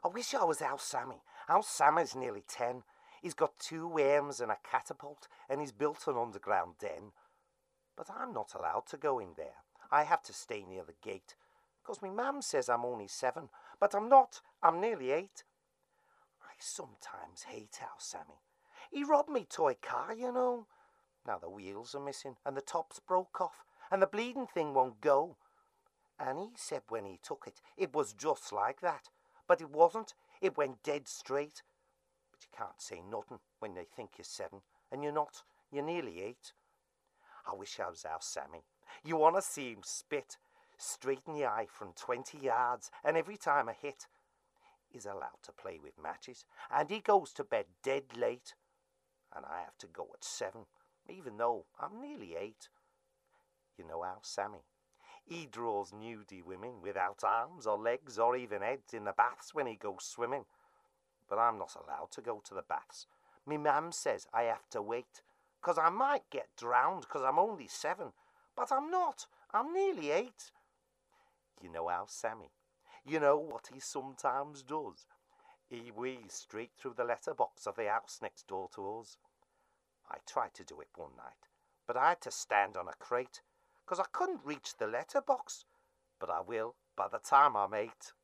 I wish I was our Sammy. Our Sammy's nearly 10. He's got 2 worms and a catapult, and he's built an underground den. But I'm not allowed to go in there. I have to stay near the gate, 'cause my mam says I'm only 7, but I'm not. I'm nearly 8. I sometimes hate our Sammy. He robbed me toy car, you know. Now the wheels are missing, and the top's broke off, and the bleeding thing won't go. And he said when he took it, it was just like that. But it wasn't. It went dead straight. But you can't say nothing when they think you're 7, and you're not. You're nearly 8. I wish I was our Sammy. You want to see him spit straight in the eye from 20 yards, and every time I hit, he's allowed to play with matches, and he goes to bed dead late. And I have to go at 7, even though I'm nearly 8. You know our Sammy. He draws nudie women without arms or legs or even heads in the baths when he goes swimming. But I'm not allowed to go to the baths. Me mam says I have to wait, 'cause I might get drowned 'cause I'm only 7. But I'm not. I'm nearly 8. You know our Sammy. You know what he sometimes does? He wheezes straight through the letterbox of the house next door to us. I tried to do it one night, but I had to stand on a crate, 'cause I couldn't reach the letterbox. But I will by the time I'm 8.